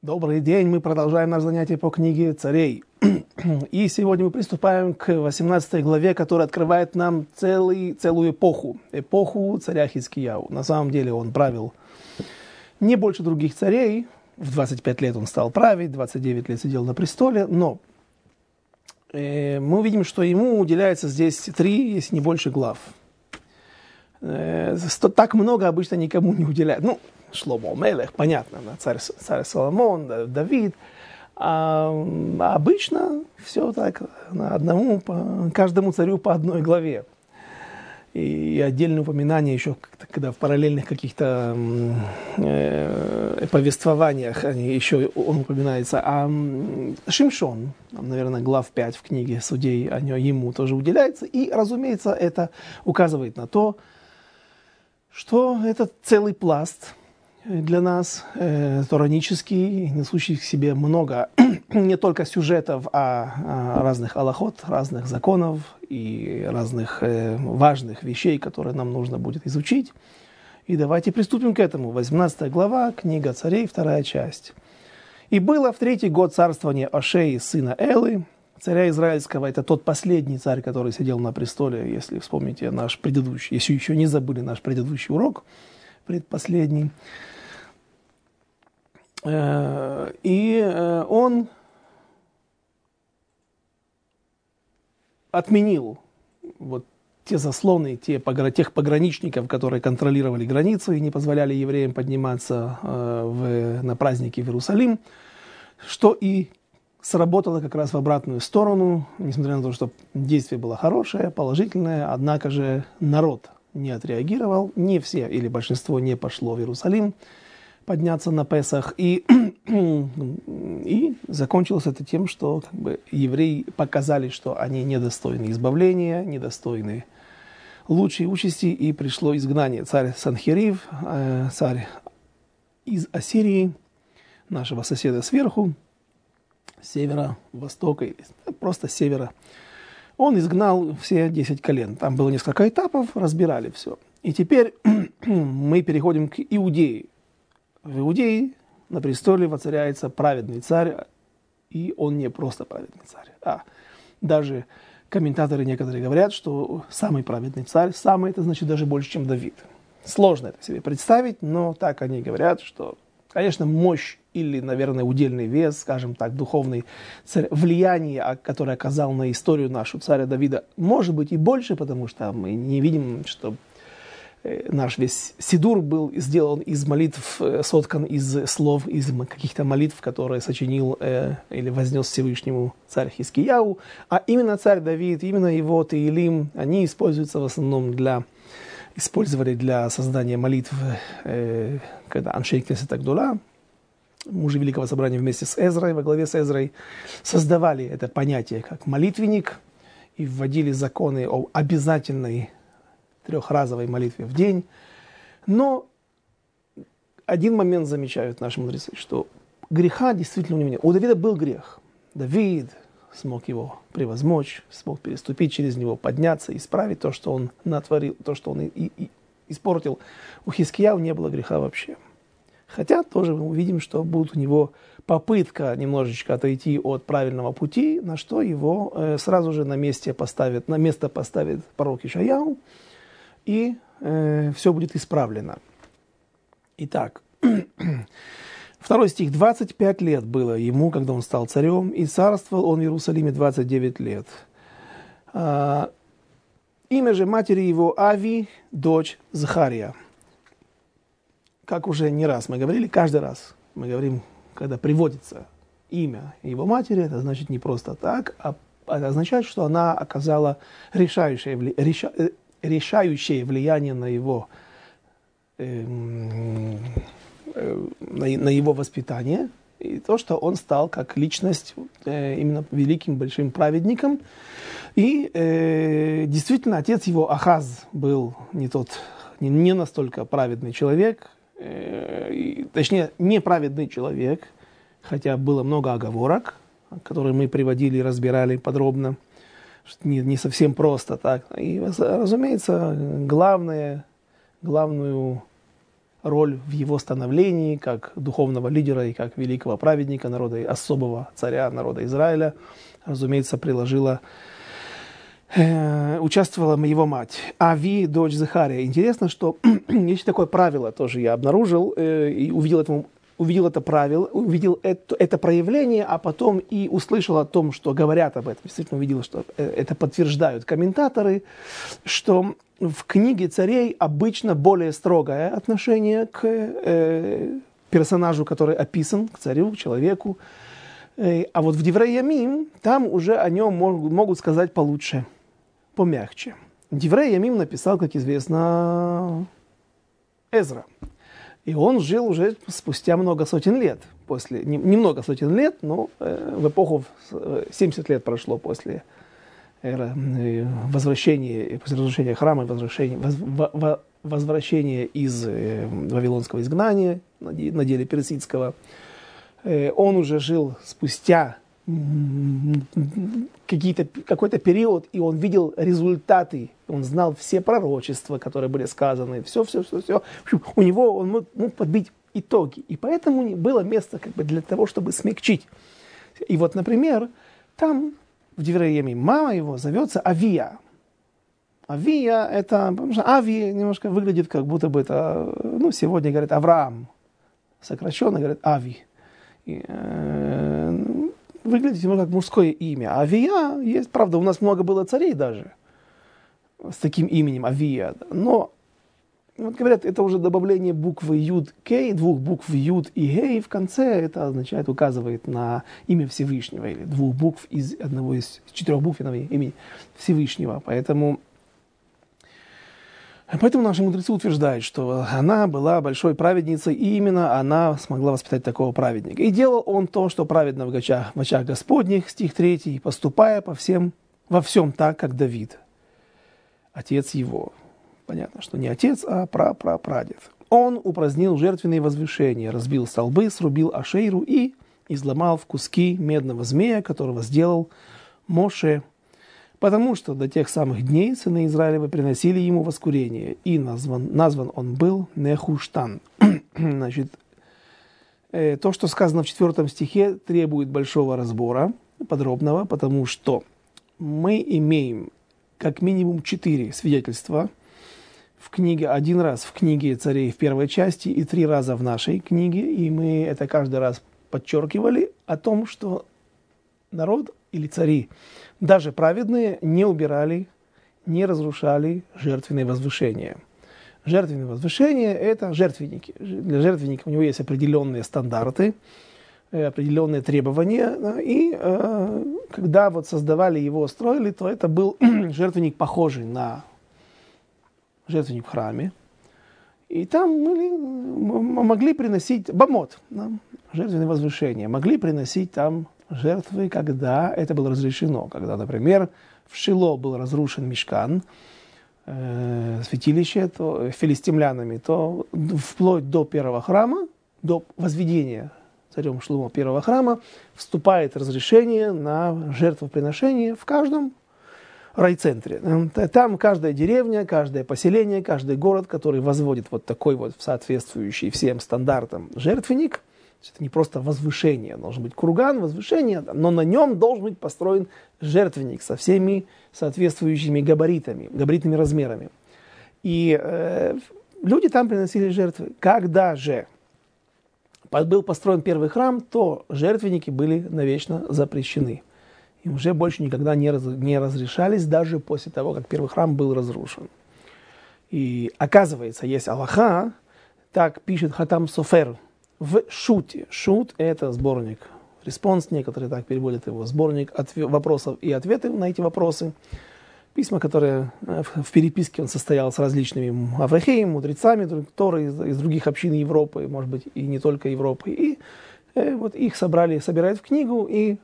Добрый день, мы продолжаем наше занятие по книге «Царей». И сегодня мы приступаем к 18 главе, которая открывает нам целую эпоху. Эпоху царя Хизкияу. На самом деле он правил не больше других царей. В 25 лет он стал править, 29 лет сидел на престоле. Но мы увидим, что ему уделяется здесь 3, если не больше глав. Так много обычно никому не уделяют. Шломо Мелех, понятно, царь Соломон, Давид. А обычно все так, каждому царю по одной главе. И отдельное упоминание еще, когда в параллельных каких-то повествованиях еще он упоминается. А Шимшон, наверное, глав 5 в книге Судей, ему тоже уделяется. И, разумеется, это указывает на то, что это целый пласт для нас, торанический, несущий в себе много не только сюжетов, а разных алахот, разных законов и разных важных вещей, которые нам нужно будет изучить. И давайте приступим к этому. 18 глава, книга Царей, 2 часть. «И было в 3-й год царствования Ошеи, сына Элы, царя Израильского». Это тот последний царь, который сидел на престоле, если вспомните наш предыдущий, если еще не забыли наш предыдущий урок, предпоследний. И он отменил те заслоны, тех пограничников, которые контролировали границу и не позволяли евреям подниматься на праздники в Иерусалим, что и сработало как раз в обратную сторону, несмотря на то, что действие было хорошее, положительное, однако же народ не отреагировал, не все или большинство не пошло в Иерусалим подняться на Песах, и закончилось это тем, что евреи показали, что они недостойны избавления, недостойны лучшей участи, и пришло изгнание. Царь Санхерив, царь из Ассирии, нашего соседа сверху, с севера, востока, или просто с севера, он изгнал все 10 колен. Там было несколько этапов, разбирали все. И теперь мы переходим к Иудее. В Иудее на престоле воцаряется праведный царь, и он не просто праведный царь, а даже комментаторы некоторые говорят, что самый праведный царь, самый, это значит даже больше, чем Давид. Сложно это себе представить, но так они говорят, что, конечно, мощь или, наверное, удельный вес, скажем так, духовный царь, влияние, которое оказал на историю нашу царя Давида, может быть и больше, потому что мы не видим, что наш весь Сидур был сделан из молитв, соткан из слов, из каких-то молитв, которые сочинил или вознес Всевышнему царь Хизкияу. А именно царь Давид, именно его Теилим, они используются в основном использовали для создания молитв, когда Аншей Кнесет Агдула, мужи Великого Собрания вместе с Эзрой, во главе с Эзрой, создавали это понятие как молитвенник и вводили законы о обязательной 3-разовой молитве в день. Но один момент замечают наши мудрецы, что греха действительно у него нет. У Давида был грех. Давид смог его превозмочь, смог переступить через него, подняться, исправить то, что он натворил, то, что он и испортил. У Хизкияу не было греха вообще. Хотя тоже мы увидим, что будет у него попытка немножечко отойти от правильного пути, на что его сразу же на место поставит пророк Ишаяу, и все будет исправлено. Итак, 2 стих. 25 лет было ему, когда он стал царем, и царствовал он в Иерусалиме 29 лет. Имя же матери его Ави, дочь Захария. Как уже не раз мы говорили, каждый раз мы говорим, когда приводится имя его матери, это значит не просто так, а это означает, что она оказала решающее влияние на его воспитание, и то, что он стал как личность именно великим большим праведником. И действительно, отец его Ахаз был не настолько праведный человек, точнее, неправедный человек, хотя было много оговорок, которые мы приводили и разбирали подробно. Не совсем просто так. И, разумеется, главную роль в его становлении как духовного лидера и как великого праведника народа и особого царя народа Израиля, разумеется, участвовала его мать, Ави, дочь Захария. Интересно, что есть такое правило, тоже я обнаружил и увидел это проявление, а потом и услышал о том, что говорят об этом. Действительно увидел, что это подтверждают комментаторы, что в книге царей обычно более строгое отношение к персонажу, который описан, к царю, к человеку. А вот в Деврей Ямим там уже о нем могут сказать получше, помягче. Деврей Ямим написал, как известно, Эзра. И он жил уже спустя много сотен лет. Немного сотен лет, но в эпоху 70 лет прошло после возвращения, после разрушения храма, возвращения из вавилонского изгнания на деле персидского. Он уже жил спустя какой-то период, и он видел результаты, он знал все пророчества, которые были сказаны, все. У него он мог подбить итоги, и поэтому было место для того, чтобы смягчить. И вот, например, там в Деврей Ямим мама его зовется Авия. Авия это, потому что Ави немножко выглядит, как будто бы это, сегодня говорят Авраам, сокращенно говорят Ави. Выглядит немного как мужское имя. Авия есть, правда, у нас много было царей даже с таким именем Авия. Но, вот говорят, это уже добавление буквы Юд Кей, двух букв Юд и Гей в конце. Это означает, указывает на имя Всевышнего, или двух букв из одного из 4 буквенного имени Всевышнего. Поэтому наши мудрецы утверждают, что она была большой праведницей, и именно она смогла воспитать такого праведника. И делал он то, что праведно в очах Господних, стих 3, поступая во всем так, как Давид, отец его. Понятно, что не отец, а прапрапрадед. Он упразднил жертвенные возвышения, разбил столбы, срубил Ашейру и изломал в куски медного змея, которого сделал Моше, потому что до тех самых дней сыны Израилевы приносили ему воскурение, и назван он был Нехуштан. Значит, то, что сказано в 4 стихе, требует большого разбора, подробного, потому что мы имеем как минимум 4 свидетельства в книге, 1 раз в книге царей в 1 части и 3 раза в нашей книге, и мы это каждый раз подчеркивали о том, что народ или цари, даже праведные, не убирали, не разрушали жертвенные возвышения. Жертвенные возвышения – это жертвенники. Для жертвенника у него есть определенные стандарты, определенные требования. И когда создавали его, строили, то это был жертвенник, похожий на жертвенник в храме. И там могли приносить бамот, жертвенные возвышения, могли приносить там жертвы, когда это было разрешено. Когда, например, в Шило был разрушен Мишкан, святилище, то филистимлянами, то вплоть до 1 храма, до возведения царем Шломо 1 храма, вступает разрешение на жертвоприношение в каждом райцентре. Там каждая деревня, каждое поселение, каждый город, который возводит такой соответствующий всем стандартам жертвенник, это не просто возвышение, должен быть курган, возвышение, но на нем должен быть построен жертвенник со всеми соответствующими габаритными размерами. И люди там приносили жертвы. Когда же был построен первый храм, то жертвенники были навечно запрещены. И уже больше никогда не разрешались, даже после того, как первый храм был разрушен. И оказывается, есть алаха, так пишет Хатам Софер в Шуте. Шут – это сборник респонс, некоторые так переводят его, сборник вопросов и ответов на эти вопросы. Письма, которые в переписке он состоял с различными аврахеями, мудрецами Торы из других общин Европы, может быть, и не только Европы. И их собирают в книгу и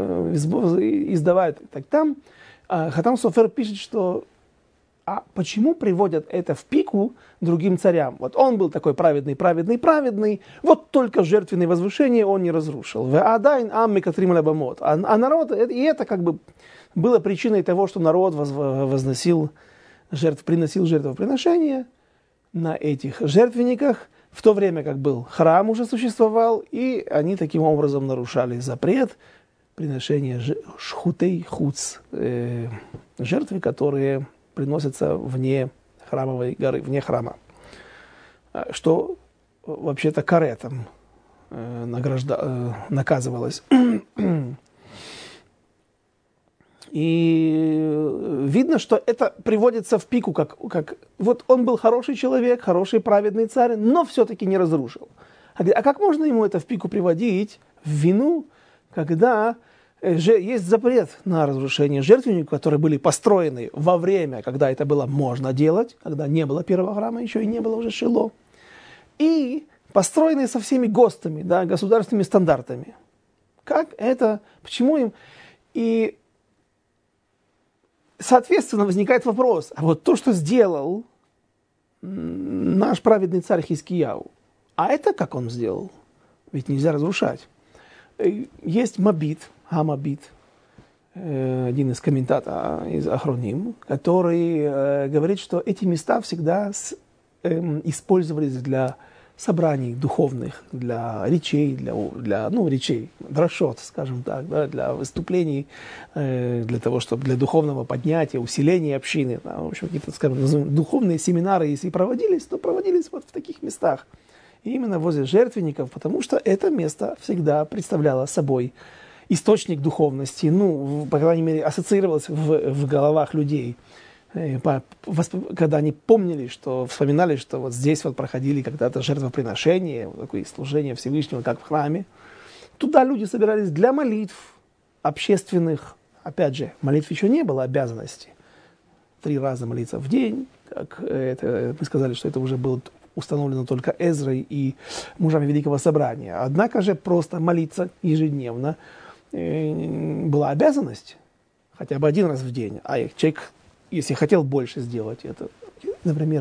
издавают. Так там Хатам Софер пишет, что почему приводят это в пику другим царям? Он был такой праведный, вот только жертвенные возвышения он не разрушил. А народ, и это было причиной того, что народ приносил жертвоприношения на этих жертвенниках, в то время как был храм уже существовал, и они таким образом нарушали запрет приношения шхутей хуц, жертвы, которые приносятся вне храмовой горы, вне храма. Что вообще-то каретом наказывалось. И видно, что это приводится в пику, как вот он был хороший человек, хороший праведный царь, но все-таки не разрушил. А как можно ему это в пику приводить, в вину, когда есть запрет на разрушение жертвенников, которые были построены во время, когда это было можно делать, когда не было первого храма, еще и не было уже Шило, и построены со всеми ГОСТами, да, государственными стандартами. Как это, почему им... И соответственно, возникает вопрос, а вот то, что сделал наш праведный царь Хискияу, а это как он сделал? Ведь нельзя разрушать. Есть Мабит, Хамабит, один из комментаторов из Ахроним, который говорит, что эти места всегда использовались для собраний духовных, для речей, для речей, дрошот, скажем так, да, для выступлений, для того, чтобы для духовного поднятия, усиления общины. Да, в общем, какие-то, скажем, духовные семинары, если и проводились, то проводились вот в таких местах. И именно возле жертвенников, потому что это место всегда представляло собой источник духовности, по крайней мере, ассоциировалось в головах людей. Когда они помнили, вспоминали, что вот здесь вот проходили когда-то жертвоприношения, такое служение Всевышнего, как в храме. Туда люди собирались для молитв общественных. Опять же, молитв еще не было обязанности. 3 раза молиться в день. Как мы сказали, что это уже было установлено только Эзрой и мужами Великого Собрания. Однако же просто молиться ежедневно была обязанность. Хотя бы 1 раз в день. А человек, если хотел больше сделать это, например,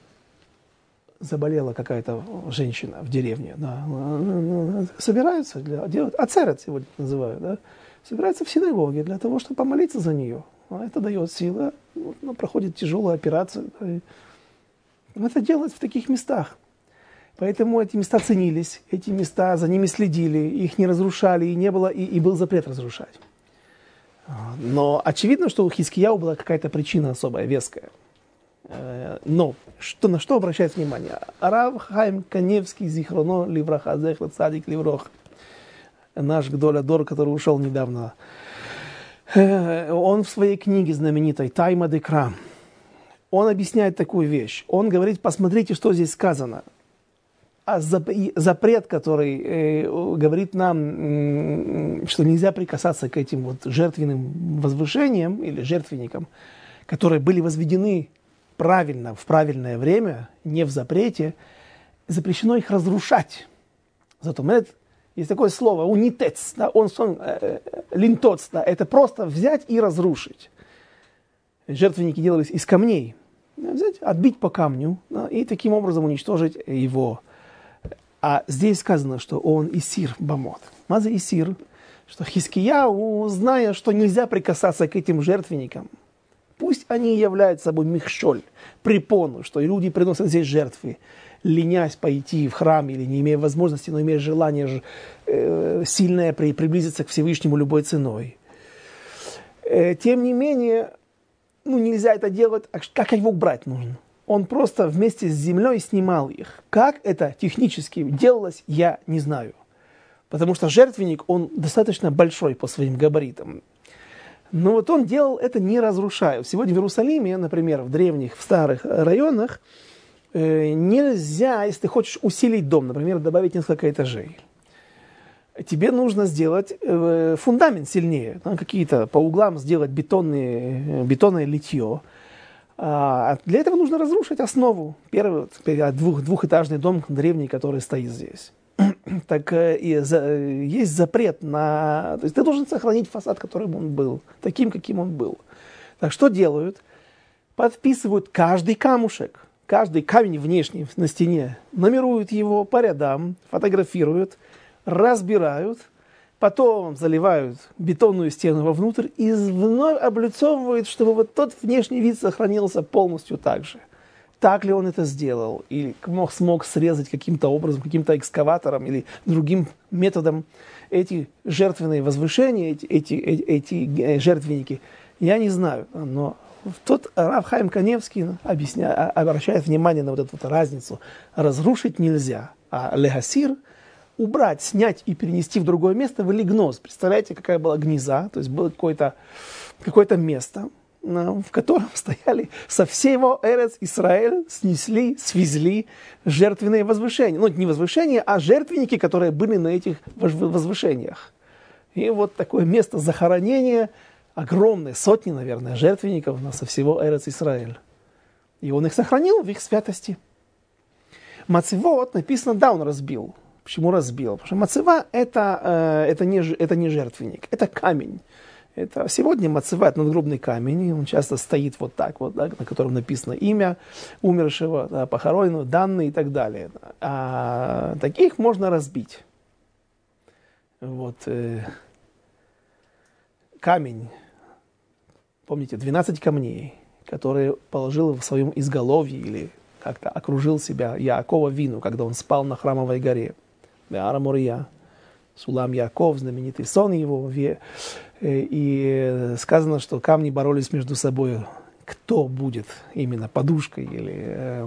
заболела какая-то женщина в деревне, да, собираются делать, ацерет сегодня называют, да, собираются в синагоге для того, чтобы помолиться за нее. А это дает силы, она проходит тяжелую операцию. Да, это делать в таких местах. Поэтому эти места ценились, эти места, за ними следили, их не разрушали, и не было, и был запрет разрушать. Но очевидно, что у Хискияу была какая-то причина особая, веская. Но на что обращает внимание? Рав Хаим Каневский, Зихроно, Ливраха, Зехлет, Садик, Ливрох, наш Гдоль-Адор, который ушел недавно, он в своей книге знаменитой «Тайма Декра», он объясняет такую вещь. Он говорит, посмотрите, что здесь сказано. А запрет, который говорит нам, что нельзя прикасаться к этим вот жертвенным возвышениям или жертвенникам, которые были возведены правильно, в правильное время, не в запрете, запрещено их разрушать. Зато есть такое слово унитец, да, линтоц, да, это просто взять и разрушить. Жертвенники делались из камней. Взять, отбить по камню, да, и таким образом уничтожить его. А здесь сказано, что он Исир Бамот. Маза Исир, что Хискияу, зная, что нельзя прикасаться к этим жертвенникам, пусть они являются собой михшоль, препону, что люди приносят здесь жертвы, ленясь пойти в храм или не имея возможности, но имея желание сильное приблизиться к Всевышнему любой ценой. Тем не менее, нельзя это делать, как его брать нужно? Он просто вместе с землей снимал их. Как это технически делалось, я не знаю. Потому что жертвенник, он достаточно большой по своим габаритам. Но вот он делал это не разрушая. Сегодня в Иерусалиме, например, в древних, в старых районах, нельзя, если ты хочешь усилить дом, например, добавить несколько этажей, тебе нужно сделать фундамент сильнее, какие-то по углам сделать бетонное литье. А для этого нужно разрушить основу. Первый двухэтажный дом древний, который стоит здесь. Так есть запрет на... То есть ты должен сохранить фасад, которым он был, таким, каким он был. Так что делают? Подписывают каждый камушек, каждый камень внешний на стене, нумеруют его по рядам, фотографируют, разбирают, потом заливают бетонную стену вовнутрь и вновь облицовывают, чтобы вот тот внешний вид сохранился полностью так же. так ли он это сделал, или смог срезать каким-то образом, каким-то экскаватором или другим методом эти жертвенные возвышения, эти жертвенники, я не знаю. Но тот Рав Хаим Каневский обращает внимание на вот эту вот разницу. Разрушить нельзя, а легасир – убрать, снять и перенести в другое место в лигноз. Представляете, какая была гниза, то есть было какое-то место, в котором стояли со всего Эрец Исраэль, снесли, свезли жертвенные возвышения. Ну, не возвышения, а жертвенники, которые были на этих возвышениях. И вот такое место захоронения, огромное, сотни, наверное, жертвенников со всего Эрец Исраэль. И он их сохранил в их святости. Мацевот написано, да, он разбил. Почему разбил? Потому что мацева это не жертвенник, это камень. Это сегодня мацева, это надгробный камень, он часто стоит вот так вот, да, на котором написано имя умершего, да, похороненного, данные и так далее. А таких можно разбить. Вот камень, помните, 12 камней, которые положил в своем изголовье или как-то окружил себя Яакова Вину, когда он спал на Храмовой горе. Беара Мория, Сулам Яаков, знаменитый сон его. И сказано, что камни боролись между собой, кто будет именно подушкой или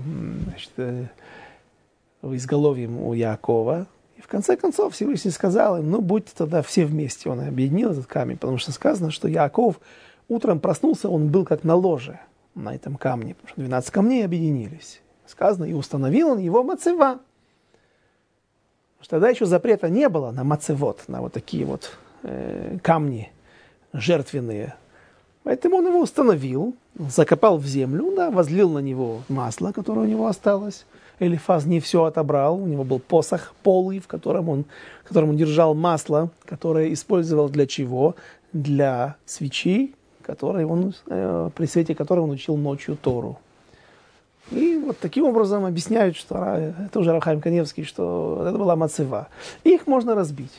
изголовьем у Яакова. И в конце концов Всевышний сказал им, ну будьте тогда все вместе. Он объединил этот камень, потому что сказано, что Яаков утром проснулся, он был как на ложе на этом камне, потому что 12 камней объединились. Сказано, и установил он его мацева. Что тогда еще запрета не было на мацевот, на вот такие вот камни жертвенные. Поэтому он его установил, закопал в землю, да, возлил на него масло, которое у него осталось. Элифаз не все отобрал, у него был посох полый, в котором он держал масло, которое использовал для чего? Для свечи, при свете которой он учил ночью Тору. И вот таким образом объясняют, что тоже Рав Хаим Каневский, что это была мацева. Их можно разбить.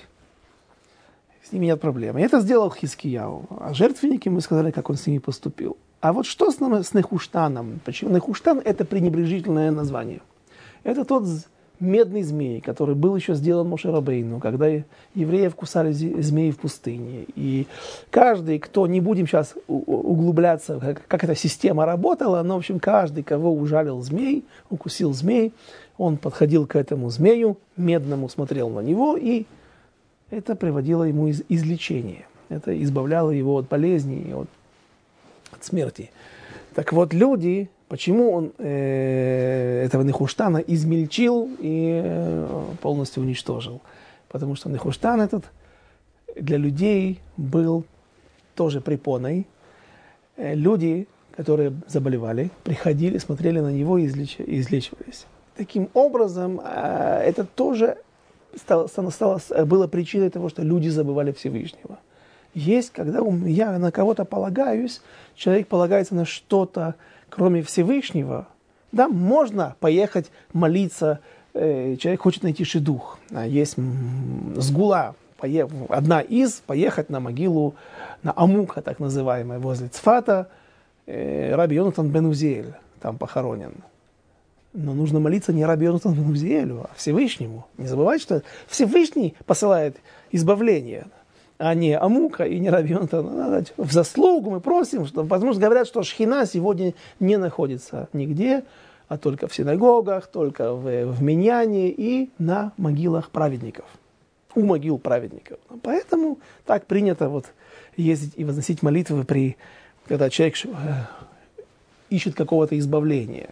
С ними нет проблем. И это сделал Хискияу. А жертвенники, мы сказали, как он с ними поступил. А вот что с Нехуштаном? Почему? Нехуштан – это пренебрежительное название. Это тот медный змей, который был еще сделан Моше Рабейну, когда евреев кусали змеи в пустыне. И каждый, кто, не будем сейчас углубляться, как эта система работала, но, в общем, каждый, кого ужалил змей, укусил змей, он подходил к этому змею, медному смотрел на него, и это приводило ему излечение. Это избавляло его от болезней, от смерти. Так вот, люди... Почему он этого Нехуштана измельчил и полностью уничтожил? Потому что Нехуштан этот для людей был тоже препоной. Люди, которые заболевали, приходили, смотрели на него и излечивались. Таким образом, это тоже было причиной того, что люди забывали Всевышнего. Есть, когда я на кого-то полагаюсь, человек полагается на что-то, кроме Всевышнего, да, можно поехать молиться, человек хочет найти шидух. Есть сгула, поехать на могилу, на Амука, так называемая, возле Цфата, Раби Йонатан бен Узиэль там похоронен. Но нужно молиться не Раби Йонатану бен Узиэлю, а Всевышнему. Не забывайте, что Всевышний посылает избавление, а не Амука и не Раби Йонатан. В заслугу мы просим, потому что говорят, что Шхина сегодня не находится нигде, а только в синагогах, только в Миньяне и на могилах праведников. У могил праведников. Поэтому так принято вот ездить и возносить молитвы, когда человек ищет какого-то избавления.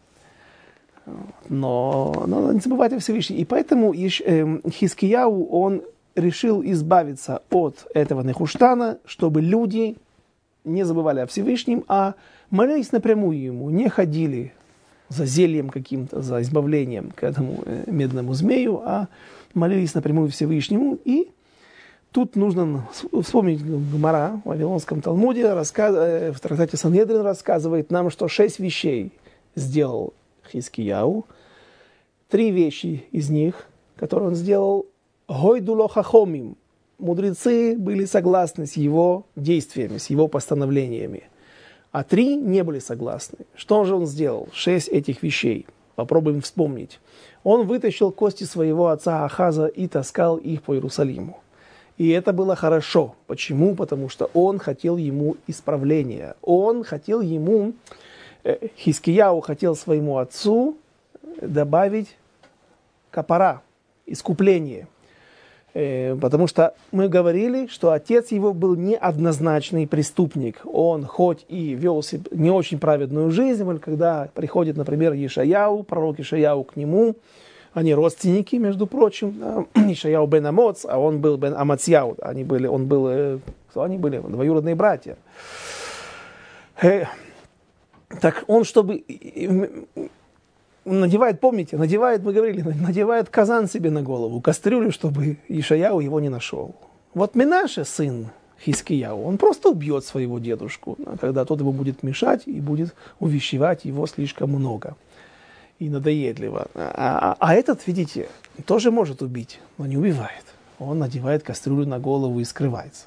Но не забывайте Всевышний. И поэтому Хискияу, он решил избавиться от этого Нехуштана, чтобы люди не забывали о Всевышнем, а молились напрямую ему, не ходили за зельем каким-то, за избавлением к этому медному змею, а молились напрямую Всевышнему. И тут нужно вспомнить Гмара в Вавилонском Талмуде, в трактате Сангедрин рассказывает нам, что 6 вещей сделал Хискияу. 3 вещи из них, которые он сделал, Гойдуло хахомим. Мудрецы были согласны с его действиями, с его постановлениями. а 3 не были согласны. Что же он сделал? 6 этих вещей. Попробуем вспомнить. Он вытащил кости своего отца Ахаза и таскал их по Иерусалиму. И это было хорошо. Почему? Потому что он хотел ему исправления. Хискияу хотел своему отцу добавить капара, искупление. Потому что мы говорили, что отец его был неоднозначный преступник. Он хоть и вел не очень праведную жизнь, но когда приходит, например, Ишаяу, пророк Ишаяу к нему, они родственники, между прочим, да? Ишаяу бен Амоц, а он был бен Амацьяу. Они были двоюродные братья. Так он, чтобы... надевает казан себе на голову, кастрюлю, чтобы Ишаяу его не нашел. Вот Менаше, сын Хискияу, он просто убьет своего дедушку, когда тот ему будет мешать и будет увещевать его слишком много и надоедливо. А этот, видите, тоже может убить, но не убивает. Он надевает кастрюлю на голову и скрывается.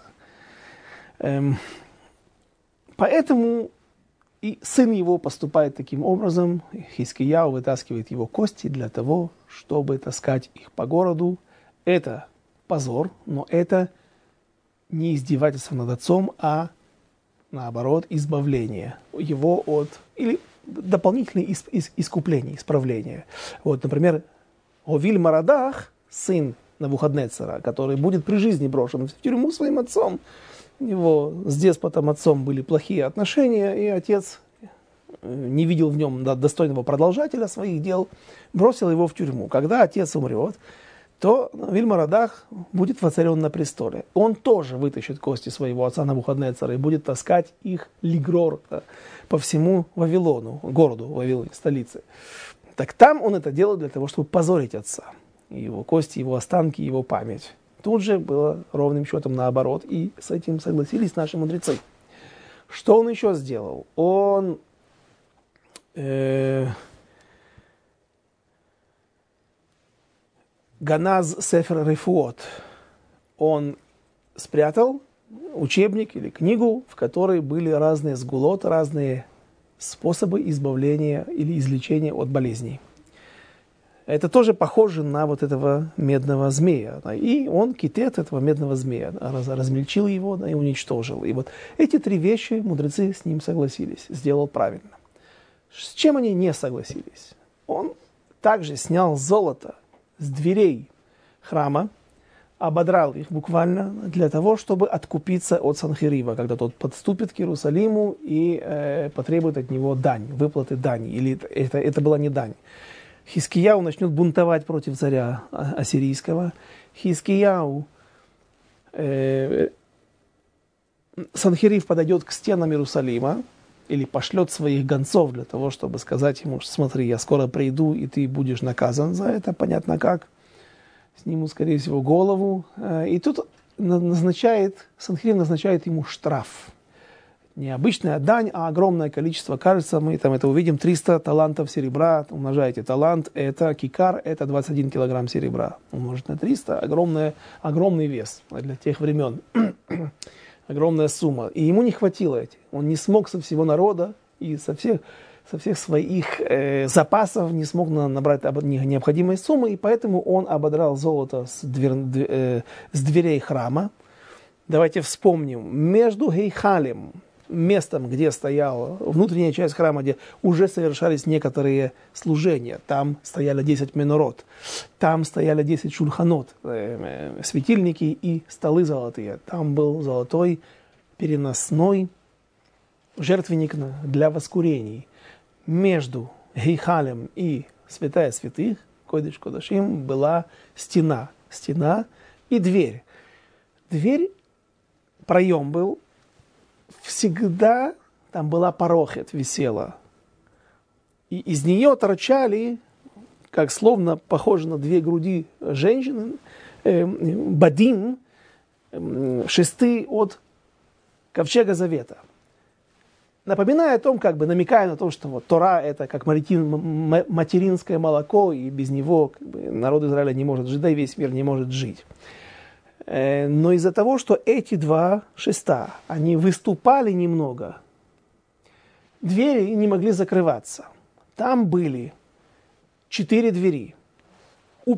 Поэтому и сын его поступает таким образом. Хискияу вытаскивает его кости для того, чтобы таскать их по городу. Это позор, но это не издевательство над отцом, а наоборот избавление его от... или дополнительное искупление, исправление. Вот, например, Овиль Марадах, сын Навуходнецера, который будет при жизни брошен в тюрьму своим отцом. У него с деспотом отцом были плохие отношения, и отец не видел в нем достойного продолжателя своих дел, бросил его в тюрьму. Когда отец умрет, то Виль-Марадах будет воцарен на престоле. Он тоже вытащит кости своего отца Навуходнецера и будет таскать их лигрор по всему Вавилону, городу Вавилоне, столице. Так там он это делает для того, чтобы позорить отца. Его кости, его останки, его память. Тут же было ровным счетом наоборот, и с этим согласились наши мудрецы. Что он еще сделал? Он Ганаз Сефер Рефуот. Он спрятал учебник или книгу, в которой были разные сгулот, разные способы избавления или излечения от болезней. Это тоже похоже на вот этого медного змея. И он, китет этого медного змея, размельчил его и уничтожил. И вот эти 3 вещи мудрецы с ним согласились, сделал правильно. С чем они не согласились? Он также снял золото с дверей храма, ободрал их буквально для того, чтобы откупиться от Санхерива, когда тот подступит к Иерусалиму и потребует от него дань, выплаты дани. Или это была не дань. Хискияу начнет бунтовать против царя ассирийского. Санхерив подойдет к стенам Иерусалима или пошлет своих гонцов для того, чтобы сказать ему: смотри, я скоро приду, и ты будешь наказан за это, понятно как. Снимут, скорее всего, голову. И тут Санхерив назначает ему штраф. Не обычная дань, а огромное количество, кажется, мы там это увидим, 300 талантов серебра, умножаете талант, это кикар, это 21 килограмм серебра, умножить на 300, огромный вес для тех времен, огромная сумма. И ему не хватило этих, он не смог со всего народа и со всех своих запасов не смог набрать необходимой суммы, и поэтому он ободрал золото с дверей храма. Давайте вспомним, между Гейхалем, местом, где стояла внутренняя часть храма, где уже совершались некоторые служения. Там стояли 10 менорот, там стояли 10 шульханот, светильники и столы золотые. Там был золотой переносной жертвенник для воскурений. Между Гейхалем и святая святых, Койдыш Кодашим, была стена и дверь. Дверь, проем был, всегда там была парохет, висела. И из нее торчали, как словно похоже на 2 груди женщины, бадим, шесты от ковчега завета. Напоминая о том, намекая на то, что вот Тора это как материнское молоко, и без него народ Израиля не может жить, да и весь мир не может жить. Но из-за того, что эти 2 шеста, они выступали немного, двери не могли закрываться. Там были 4 двери. У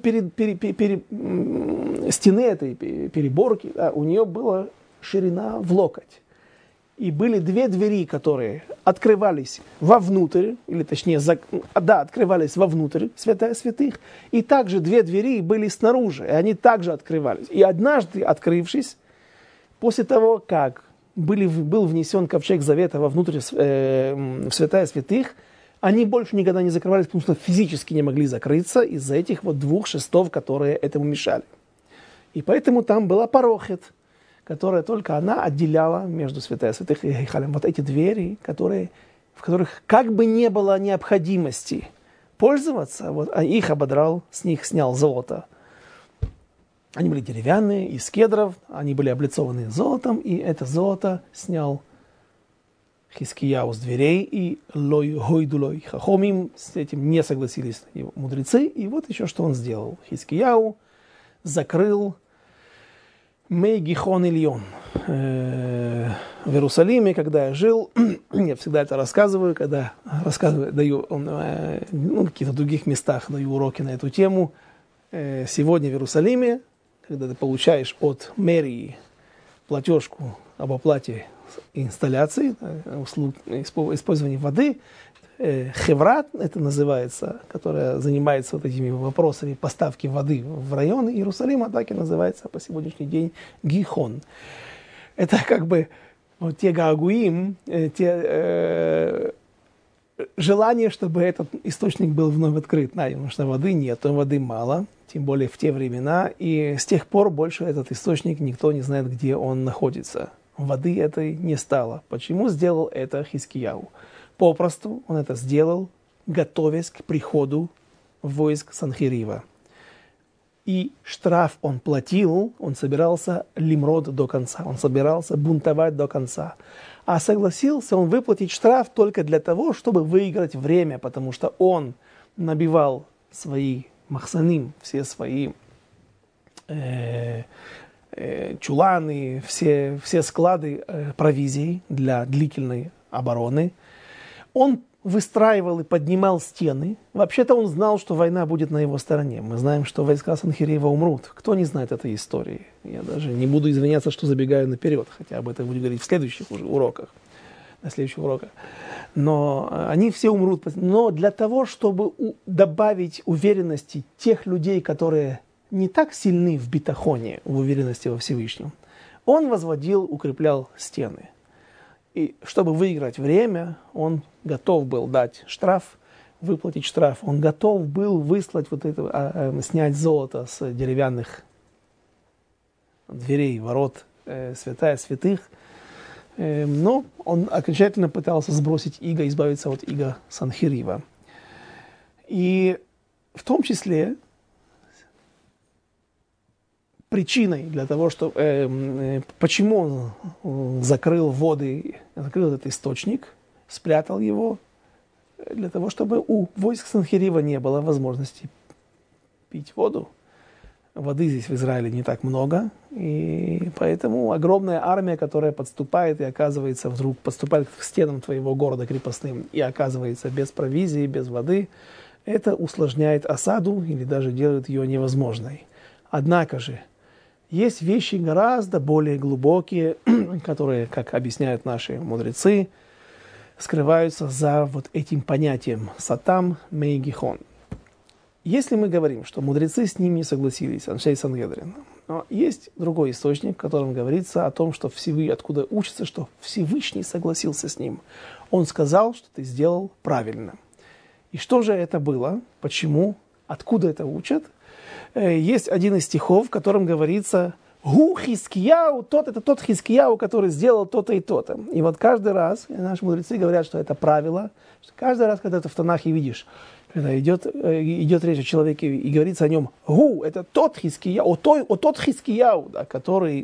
стены этой переборки, у нее была ширина в локоть. И были 2 двери, которые открывались вовнутрь, или точнее, открывались вовнутрь святая святых. И также 2 двери были снаружи, и они также открывались. И однажды, открывшись, после того, как был внесен ковчег завета вовнутрь в святая святых, они больше никогда не закрывались, потому что физически не могли закрыться из-за этих 2 шестов, которые этому мешали. И поэтому там была парохет, которая только она отделяла между святая святых и Гейхалем. Вот эти двери, в которых как бы не было необходимости пользоваться, их ободрал, с них снял золото. Они были деревянные, из кедров, они были облицованы золотом, и это золото снял Хискияу с дверей, и лой гойдулой хахомим, с этим не согласились его мудрецы. И вот еще что он сделал. Хискияу закрыл Мей-Гихон Ильон. В Иерусалиме, когда я жил, я всегда это рассказываю, когда даю в каких-то других местах даю уроки на эту тему. Сегодня в Иерусалиме, когда ты получаешь от мэрии платежку об оплате инсталляции, услуг, использования воды, Хеврат, это называется, которая занимается вот этими вопросами поставки воды в районы Иерусалима, так и называется по сегодняшний день Гихон. Это как бы вот те гаагуим, желание, чтобы этот источник был вновь открыт. Потому что воды нет, воды мало, тем более в те времена, и с тех пор больше этот источник никто не знает, где он находится. Воды этой не стало. Почему сделал это Хискияу? Попросту он это сделал, готовясь к приходу войск Санхерива. И штраф он платил, он собирался лимрод до конца, он собирался бунтовать до конца. А согласился он выплатить штраф только для того, чтобы выиграть время, потому что он набивал свои махсаним, все свои чуланы, все склады провизий для длительной обороны. Он выстраивал и поднимал стены. Вообще-то он знал, что война будет на его стороне. Мы знаем, что войска Санхериева умрут. Кто не знает этой истории? Я даже не буду извиняться, что забегаю наперед, хотя об этом буду говорить в следующих уроках, на следующих уроках. Но они все умрут. Но для того, чтобы добавить уверенности тех людей, которые не так сильны в битахоне, в уверенности во Всевышнем, он возводил, укреплял стены. И чтобы выиграть время, он готов был дать штраф, выплатить штраф. Он готов был выслать снять золото с деревянных дверей, ворот святая святых. Но он окончательно пытался сбросить иго, избавиться от иго Санхерива. И в том числе причиной для того, что почему он закрыл воды, закрыл этот источник, спрятал его, для того, чтобы у войск Санхерива не было возможности пить воду. Воды здесь в Израиле не так много, и поэтому огромная армия, которая подступает и оказывается вдруг подступает к стенам твоего города крепостным и оказывается без провизии, без воды, это усложняет осаду или даже делает ее невозможной. Однако же есть вещи гораздо более глубокие, которые, как объясняют наши мудрецы, скрываются за вот этим понятием «сатам мей-гихон». Если мы говорим, что мудрецы с ним не согласились, Аншей Сангедрин, но есть другой источник, в котором говорится о том, что откуда учится, что Всевышний согласился с ним. Он сказал, что ты сделал правильно. И что же это было? Почему? Откуда это учат? Есть один из стихов, в котором говорится «Гу Хискияу», это тот Хискияу, который сделал то-то и то-то. И вот каждый раз, наши мудрецы говорят, что это правило, что каждый раз, когда ты в Танахе видишь, когда идет речь о человеке и говорится о нем «Гу», это тот Хискияу, тот Хискияу, да, который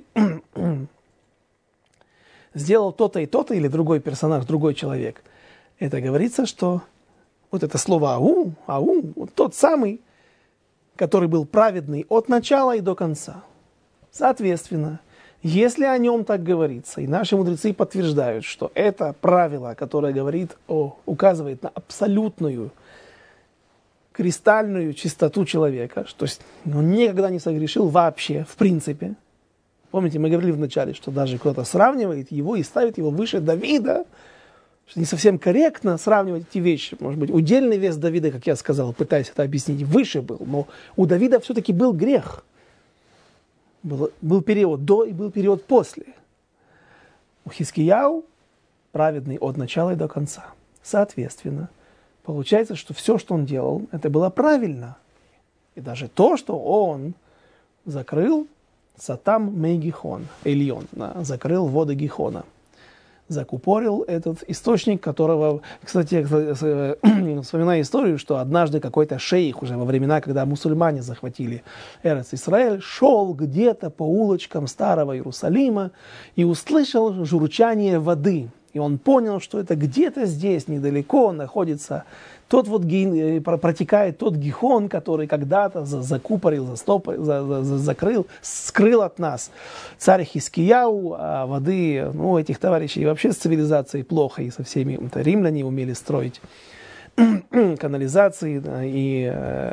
сделал то-то и то-то, или другой персонаж, другой человек. Это говорится, что вот это слово «ау», вот тот самый, который был праведный от начала и до конца. Соответственно, Если о нем так говорится, и наши мудрецы подтверждают, что это правило, которое указывает на абсолютную, кристальную чистоту человека, то есть он никогда не согрешил вообще, в принципе. Помните, мы говорили вначале, что даже кто-то сравнивает его и ставит его выше Давида, что не совсем корректно сравнивать эти вещи. Может быть, удельный вес Давида, как я сказал, пытаясь это объяснить, выше был, но у Давида все-таки был грех. Был период до и был период после. У Хискияу праведный от начала и до конца. Соответственно, получается, что все, что он делал, это было правильно. И даже то, что он закрыл Сатам Мей Гихон, Эльон, закрыл воды Гихона. Закупорил этот источник, которого, кстати, вспоминаю историю, что однажды какой-то шейх уже во времена, когда мусульмане захватили Эрец-Исраэль, шел где-то по улочкам старого Иерусалима и услышал журчание воды. И он понял, что это где-то здесь, недалеко, находится протекает тот Гихон, который когда-то закупорил, закрыл, скрыл от нас царь Хискияу, а воды, этих товарищей вообще с цивилизацией плохо, и со всеми римляне умели строить канализации и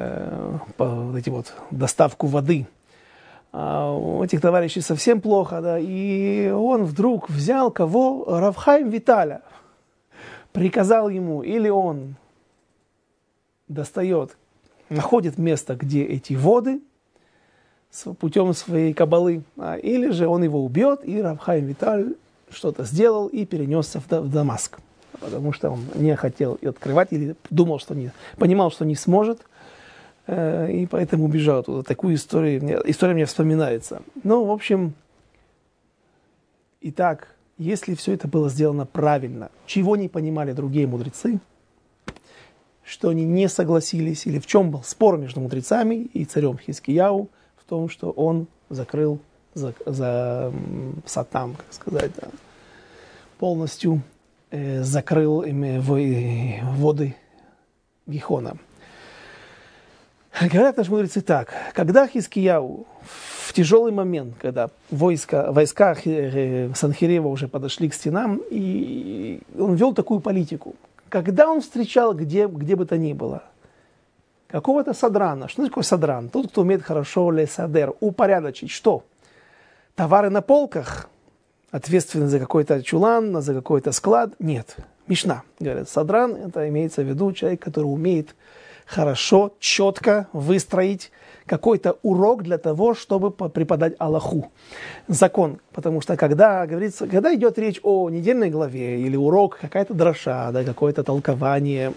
доставку воды. А у этих товарищей совсем плохо, да, и он вдруг взял кого? Рав Хаим Виталя. Приказал ему, или он находит место, где эти воды, путем своей кабалы, или же он его убьет, и Рав Хаим Виталь что-то сделал и перенесся в Дамаск, потому что он не хотел открывать, или понимал, что не сможет, и поэтому убежал оттуда. Такую история мне вспоминается. В общем, итак, если все это было сделано правильно, чего не понимали другие мудрецы, что они не согласились, или в чем был спор между мудрецами и царем Хискияу, в том, что он закрыл за Сатам, полностью закрыл воды Гихона. Говорят наши мудрецы так: когда Хискияу в тяжелый момент, когда войска Санхерева уже подошли к стенам, и он вел такую политику, когда он встречал где бы то ни было какого-то садрана. Что такое садран? Тот, кто умеет хорошо лесадер, упорядочить. Что? Товары на полках, ответственны за какой-то чулан, за какой-то склад? Нет. Мишна. Говорят, садран, это имеется в виду человек, который умеет хорошо, четко выстроить какой-то урок для того, чтобы преподать Аллаху, закон. Потому что когда идет речь о недельной главе или урок, какая-то дроша, какое-то толкование,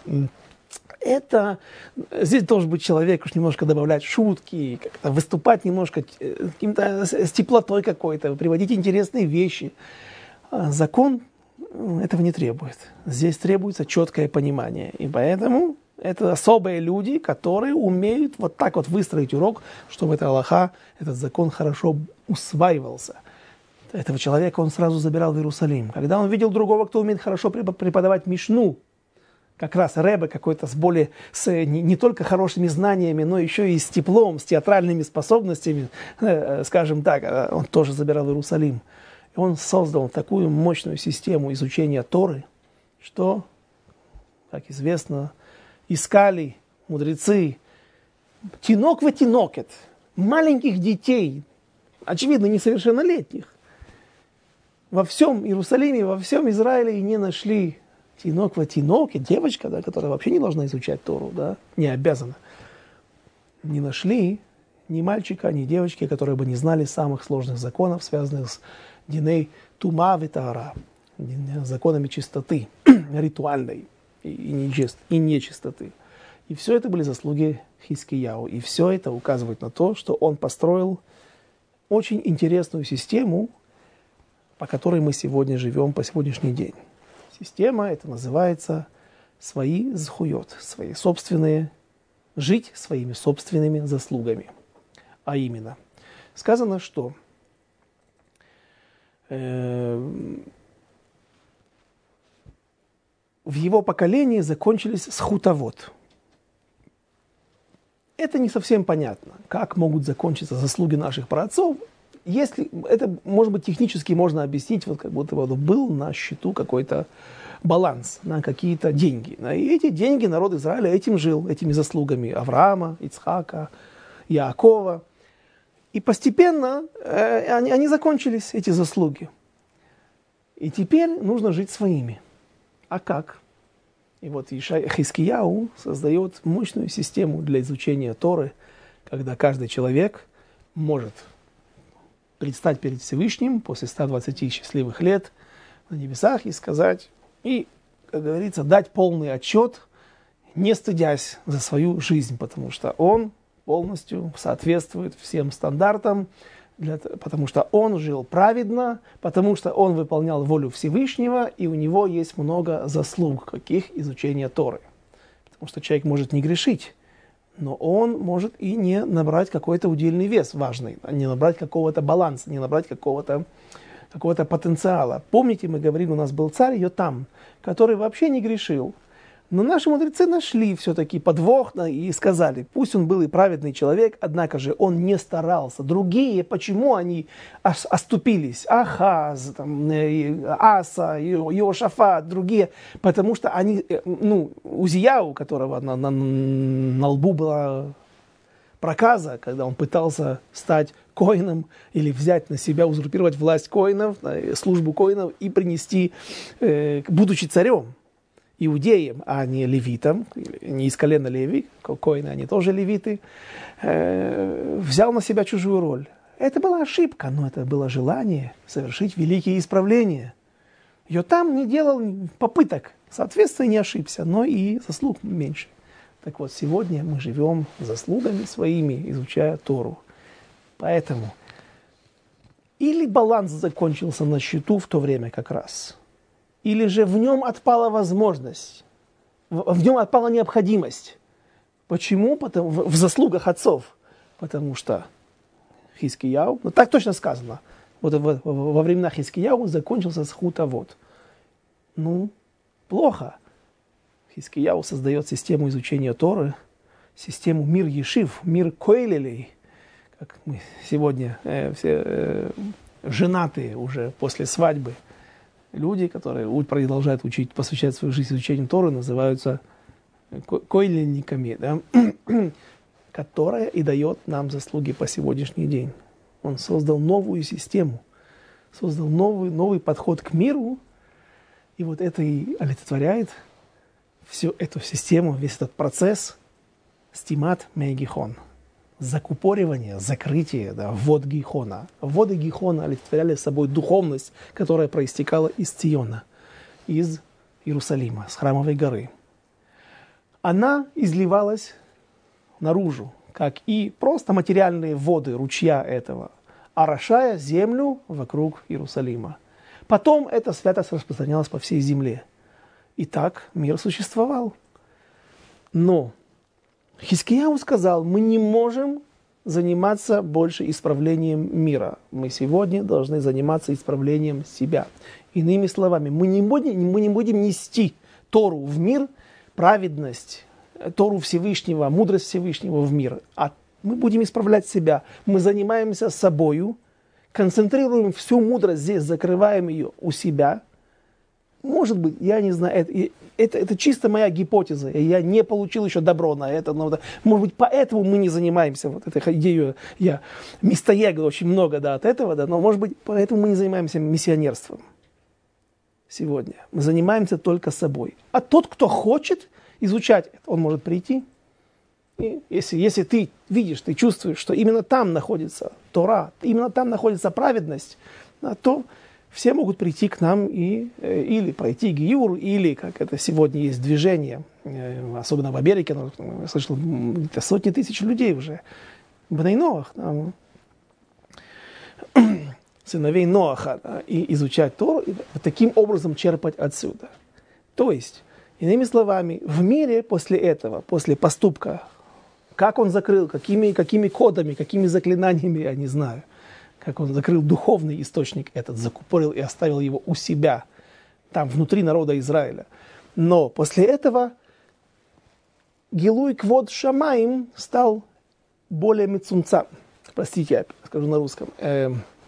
здесь должен быть человек, уж немножко добавлять шутки, как-то выступать немножко с теплотой какой-то, приводить интересные вещи. Закон этого не требует. Здесь требуется четкое понимание. И поэтому это особые люди, которые умеют вот так вот выстроить урок, чтобы эта Аллаха, этот закон хорошо усваивался. Этого человека он сразу забирал в Иерусалим. Когда он видел другого, кто умеет хорошо преподавать Мишну, как раз Ребе какой-то не только хорошими знаниями, но еще и с теплом, с театральными способностями, скажем так, он тоже забирал в Иерусалим. И он создал такую мощную систему изучения Торы, что, как известно, искали мудрецы тинок-ва-тинокет, маленьких детей, очевидно, несовершеннолетних, во всем Иерусалиме, во всем Израиле, и не нашли тинок-ва-тинокет, девочка, которая вообще не должна изучать Тору, не обязана. Не нашли ни мальчика, ни девочки, которые бы не знали самых сложных законов, связанных с диней тума витара, законами чистоты, ритуальной и нечистоты. И все это были заслуги Хискияу. И все это указывает на то, что он построил очень интересную систему, по которой мы сегодня живем по сегодняшний день. Система это называется свои зхуйот, свои собственные, жить своими собственными заслугами. А именно, сказано, что в его поколении закончились схутовод. Это не совсем понятно, как могут закончиться заслуги наших праотцов. если это, может быть, технически можно объяснить, вот как будто вот был на счету какой-то баланс на какие-то деньги. И эти деньги народ Израиля этим жил, этими заслугами Авраама, Ицхака, Яакова. И постепенно они закончились, эти заслуги. И теперь нужно жить своими. А как? И вот Хискияу создает мощную систему для изучения Торы, когда каждый человек может предстать перед Всевышним после 120 счастливых лет на небесах и сказать, и, как говорится, дать полный отчет, не стыдясь за свою жизнь, потому что он полностью соответствует всем стандартам, потому что он жил праведно, потому что он выполнял волю Всевышнего, и у него есть много заслуг, каких изучения Торы. Потому что человек может не грешить, но он может и не набрать какой-то удельный вес важный, не набрать какого-то баланса, не набрать какого-то потенциала. Помните, мы говорили, у нас был царь Йотам, который вообще не грешил. Но наши мудрецы нашли все-таки подвох и сказали, пусть он был и праведный человек, однако же он не старался. Другие, почему они оступились? Ахаз, Аса, Иошафат, другие, потому что они, Узияу, у которого на лбу была проказа, когда он пытался стать коэном или взять на себя, узурпировать власть коэнов, службу коэнов и принести, будучи царем, иудеям, а не левитам, не из колена Леви, коэны, они тоже левиты, взял на себя чужую роль. Это была ошибка, но это было желание совершить великие исправления. Йотам не делал попыток, соответственно, не ошибся, но и заслуг меньше. Так вот, сегодня мы живем заслугами своими, изучая Тору. Поэтому или баланс закончился на счету в то время как раз, или же в нем отпала возможность, в нем отпала необходимость. Почему? В заслугах отцов. Потому что Хискияу, так точно сказано, вот во времена Хискияу закончился схут авот. Плохо. Хискияу создает систему изучения Торы, систему мир Ешив, мир Койлелей, как мы сегодня все женатые уже после свадьбы. Люди, которые продолжают посвящать свою жизнь изучению Торы, называются койлельниками, да? Которая и дает нам заслуги по сегодняшний день. Он создал новую систему, создал новый подход к миру, и вот это и олицетворяет всю эту систему, весь этот процесс стимат мегихон. Закупоривание, закрытие, ввод гихона. Воды гихона олицетворяли собой духовность, которая проистекала из Циона, из Иерусалима, с Храмовой горы. Она изливалась наружу, как и просто материальные воды ручья этого, орошая землю вокруг Иерусалима. Потом эта святость распространялась по всей земле. И так мир существовал. Но Хискияу сказал, мы не можем заниматься больше исправлением мира. Мы сегодня должны заниматься исправлением себя. Иными словами, мы не будем нести Тору в мир, праведность, Тору Всевышнего, мудрость Всевышнего в мир. А мы будем исправлять себя. Мы занимаемся собою, концентрируем всю мудрость здесь, закрываем ее у себя. Может быть, я не знаю, это чисто моя гипотеза, я не получил еще добро на это, но, может быть, поэтому мы не занимаемся вот этой идеей, я мистаега очень много от этого, но, может быть, поэтому мы не занимаемся миссионерством сегодня. Мы занимаемся только собой. А тот, кто хочет изучать это, он может прийти. И если ты видишь, ты чувствуешь, что именно там находится Тора, именно там находится праведность, то все могут прийти к нам или пройти гиюр, или, как это сегодня есть движение, особенно в Америке, я слышал, сотни тысяч людей уже, Бней Ноах, сыновей Ноаха, и изучать Тору, и таким образом черпать отсюда. То есть, иными словами, в мире после этого, после поступка, как он закрыл, какими кодами, какими заклинаниями, я не знаю, как он закрыл духовный источник этот, закупорил и оставил его у себя, там, внутри народа Израиля. Но после этого Гилуй Квод Шамаим стал более мецумцам. Простите, я скажу на русском.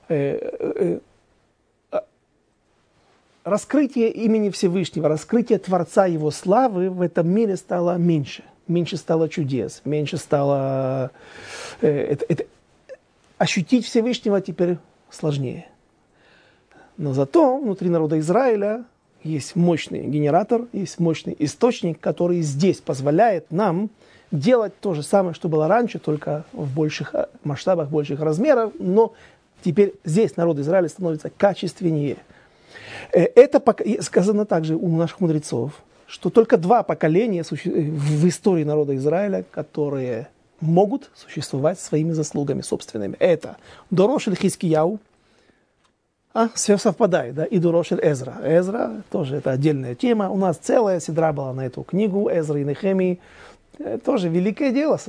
раскрытие имени Всевышнего, раскрытие Творца Его славы в этом мире стало меньше. Меньше стало чудес, меньше стало... ощутить Всевышнего теперь сложнее. Но зато внутри народа Израиля есть мощный генератор, есть мощный источник, который здесь позволяет нам делать то же самое, что было раньше, только в больших масштабах, больших размерах, но теперь здесь народ Израиля становится качественнее. Это сказано также у наших мудрецов, что только 2 поколения в истории народа Израиля, которые могут существовать своими заслугами собственными. Это Дорошель Хискияу, все совпадает, да, и Дорошель Эзра. Эзра тоже это отдельная тема. У нас целая седра была на эту книгу Эзра и Нехемии. Тоже великое дело.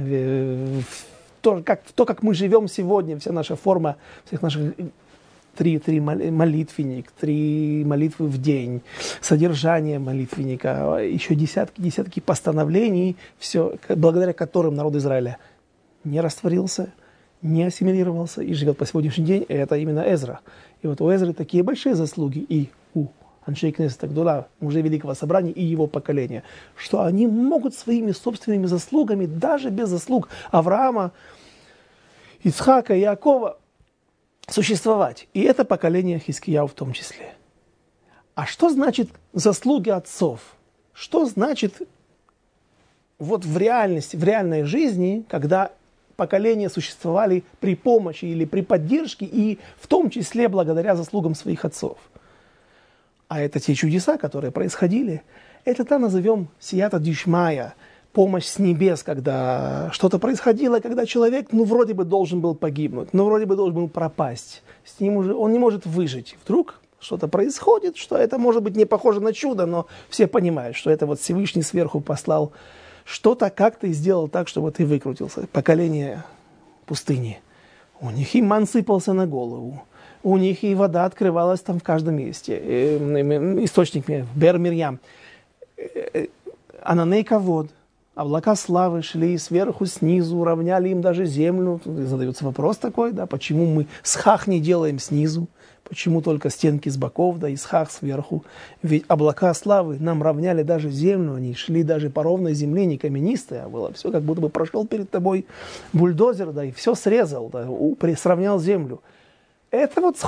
То, как мы живем сегодня, вся наша форма, всех наших 3 молитвенник, 3 молитвы в день, содержание молитвенника, еще десятки постановлений, все, благодаря которым народ Израиля не растворился, не ассимилировался и живет по сегодняшний день, это именно Эзра. И вот у Эзры такие большие заслуги, и у Аншей Кнессет Агдула, мужей Великого Собрания и его поколения, что они могут своими собственными заслугами, даже без заслуг Авраама, Ицхака, Иакова, существовать. И это поколение Хискияу в том числе. А что значит заслуги отцов? Что значит вот в реальности, в реальной жизни, когда поколения существовали при помощи или при поддержке, и в том числе благодаря заслугам своих отцов? А это те чудеса, которые происходили. Это та, назовем, сията дишмая, помощь с небес, когда что-то происходило, когда человек, вроде бы должен был погибнуть, вроде бы должен был пропасть. С ним уже, он не может выжить. Вдруг что-то происходит, что это может быть не похоже на чудо, но все понимают, что это вот Всевышний сверху послал что-то как-то и сделал так, чтобы ты выкрутился. Поколение пустыни. У них и ман сыпался на голову. У них и вода открывалась там в каждом месте. Источник Бер Мирьям. Ананей кавод. Облака славы шли сверху, снизу, равняли им даже землю. Задается вопрос такой, да, почему мы схах не делаем снизу, почему только стенки с боков, да, и схах сверху. Ведь облака славы нам равняли даже землю, они шли даже по ровной земле, не каменистые, а было все, как будто бы прошел перед тобой бульдозер, да, и все срезал, да, сравнял землю. Это вот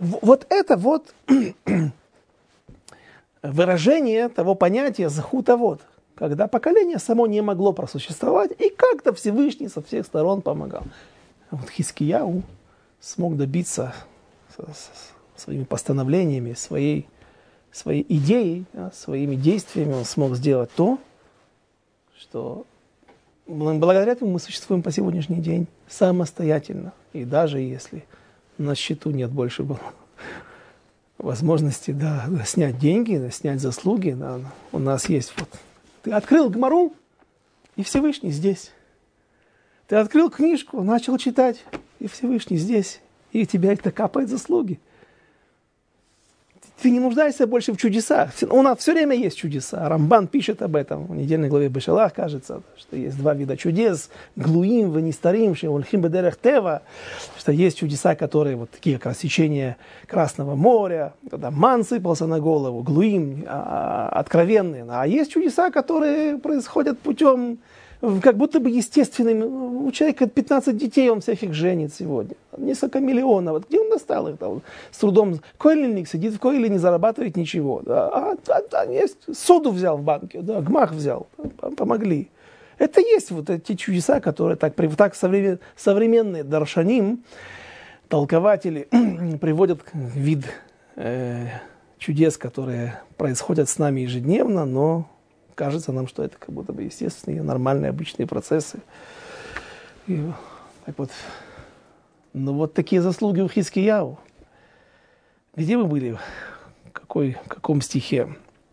выражение того понятия захутовод, когда поколение само не могло просуществовать, и как-то Всевышний со всех сторон помогал. А вот Хискияу смог добиться своими постановлениями, своей идеей, своими действиями, он смог сделать то, что благодаря этому мы существуем по сегодняшний день самостоятельно. И даже если на счету нет больше возможности, да, снять деньги, да, снять заслуги, да, у нас есть вот. Ты открыл Гмару, и Всевышний здесь. Ты открыл книжку, начал читать, и Всевышний здесь. И тебя это капает заслуги. Ты не нуждаешься больше в чудесах. У нас все время есть чудеса. Рамбан пишет об этом в недельной главе Бешалах, кажется, что есть 2 вида чудес. Глуим, венистарим, шеулхим бедерех тева. Что есть чудеса, которые вот такие, как рассечение Красного моря, когда ман сыпался на голову, глуим, откровенные. А есть чудеса, которые происходят путем как будто бы естественным. У человека 15 детей, он всех их женит сегодня. Несколько миллионов. Вот где он достал их? Там, с трудом. Койльник сидит в койле, не зарабатывает ничего. Да. Есть. Соду взял в банке, да, гмах взял. Помогли. Это есть вот эти чудеса, которые так современные даршаним, толкователи, приводят вид чудес, которые происходят с нами ежедневно, но кажется нам, что это как будто бы естественные, нормальные, обычные процессы. И так вот. Но вот такие заслуги у Хискияу. Где мы были? В каком стихе?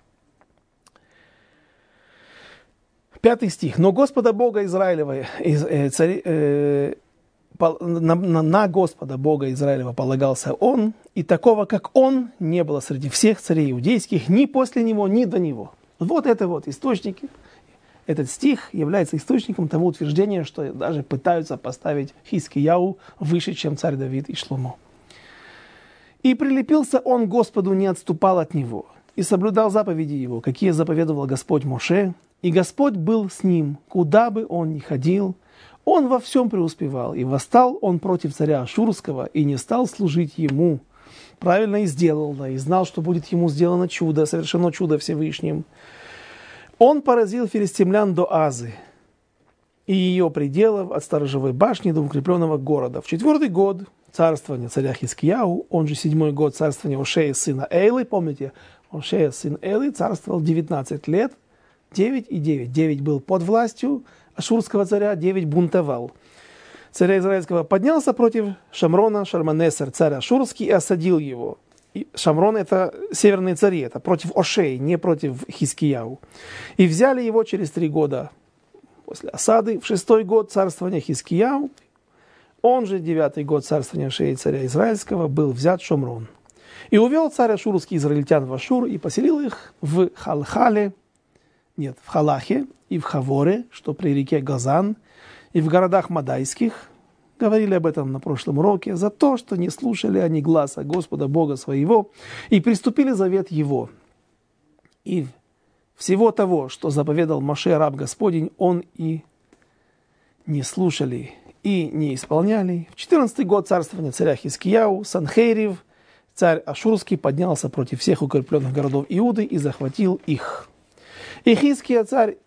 5 стих. «Но Господа Бога Израилева, на Господа Бога Израилева полагался он, и такого, как он, не было среди всех царей иудейских, ни после него, ни до него». Вот это вот источники. Этот стих является источником того утверждения, что даже пытаются поставить Хискияу выше, чем царь Давид и Шломо. И прилепился он к Господу, не отступал от него, и соблюдал заповеди его, какие заповедовал Господь Моше, и Господь был с ним, куда бы он ни ходил, он во всем преуспевал, и восстал он против царя Ашурского, и не стал служить ему. Правильно и сделал, да, и знал, что будет ему сделано чудо, совершено чудо Всевышним. Он поразил филистимлян до Азы и ее пределов от сторожевой башни до укрепленного города. В 4-й год царствования царя Хискияу, он же 7-й год царствования Ошея сына Эйлы, помните, Ошея сын Эйлы царствовал 19 лет, 9 и 9. 9 был под властью ашурского царя, 9 бунтовал. Царя Израильского поднялся против Шамрона, Шарманесер, царь Ашурский, и осадил его. И Шамрон — это северные цари, это против Ошеи, не против Хискияу. И взяли его через 3 года после осады. В 6-й год царствования Хискияу, он же 9-й год царствования Ошеи, царя Израильского, был взят Шамрон. И увел царь Ашурский израильтян в Ашур и поселил их в Халхале, нет, в Халахе и в Хаворе, что при реке Газан, и в городах Мадайских, говорили об этом на прошлом уроке, за то, что не слушали они гласа Господа Бога своего и приступили завет Его. И всего того, что заповедал Моше, раб Господень, он и не слушали и не исполняли. В 14-й год царствования царя Хискияу, Санхейрив, царь Ашурский, поднялся против всех укрепленных городов Иуды и захватил их. И Хиския, царь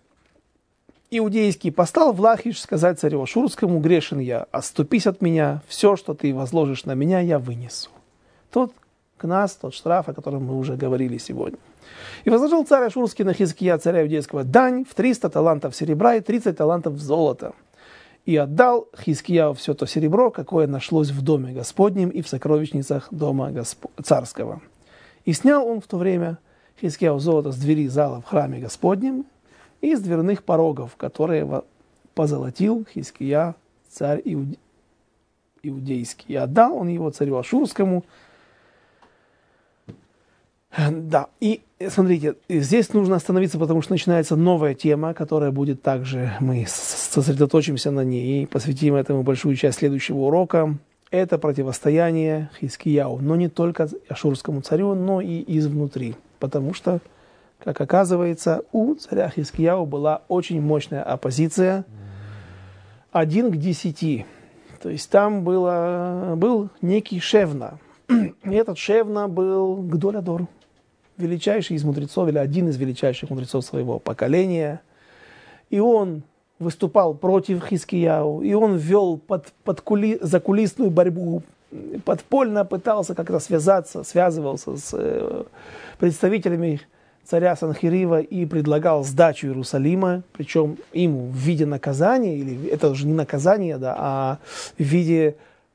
Иудейский, послал в Лахиш сказать царю Ашурскому: грешен я, отступись от меня, все, что ты возложишь на меня, я вынесу. Тот кназ, тот штраф, о котором мы уже говорили сегодня. И возложил царь Ашурский на Хиския, царя Иудейского, дань в 300 талантов серебра и 30 талантов золота. И отдал Хискияу все то серебро, какое нашлось в доме Господнем и в сокровищницах дома царского. И снял он в то время Хискияу золото с двери зала в храме Господнем и из дверных порогов, которые позолотил Хиския, царь Иудейский. И отдал он его царю Ашурскому. Да, и смотрите, здесь нужно остановиться, потому что начинается новая тема, которая будет также, мы сосредоточимся на ней и посвятим этому большую часть следующего урока. Это противостояние Хискияу, но не только Ашурскому царю, но и изнутри, потому что, как оказывается, у царя Хискияу была очень мощная оппозиция, 1 к 10. То есть там был некий Шевна. И этот Шевна был Гдоль-Адор, величайший из мудрецов, или один из величайших мудрецов своего поколения. И он выступал против Хискияу, и он вел закулисную борьбу, подпольно пытался как-то связывался с представителями царя Санхерива и предлагал сдачу Иерусалима, причем ему в виде наказания, или это уже не наказание, да, а в виде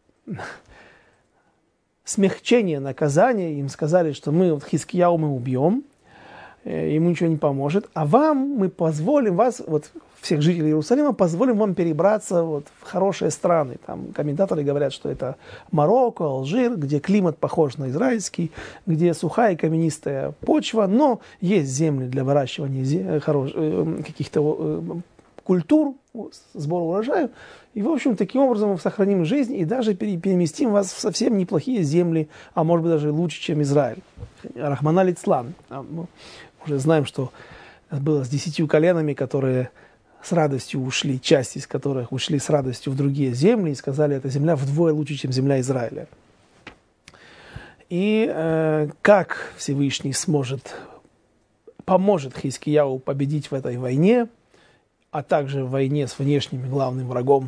смягчения наказания. Им сказали, что мы Хискияу мы убьем, ему ничего не поможет, а вам мы позволим, вас, вот всех жителей Иерусалима, позволим вам перебраться вот в хорошие страны. Там комментаторы говорят, что это Марокко, Алжир, где климат похож на израильский, где сухая и каменистая почва, но есть земли для выращивания каких-то культур, сбора урожая. И, в общем, таким образом мы сохраним жизнь и даже переместим вас в совсем неплохие земли, а может быть даже лучше, чем Израиль. Рахман аль-Ицлан. Мы уже знаем, что было с 10 коленами, которые с радостью ушли, часть из которых ушли с радостью в другие земли и сказали, эта земля вдвое лучше, чем земля Израиля. И как Всевышний поможет Хискияу победить в этой войне, а также в войне с внешним главным врагом.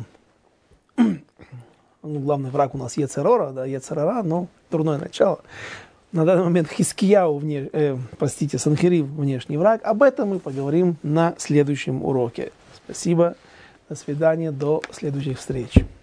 Главный враг у нас Йецер Ора, да, Йецер Ара, но дурное начало. На данный момент Хискияу, Санхерив, внешний враг. Об этом мы поговорим на следующем уроке. Спасибо, до свидания, до следующих встреч.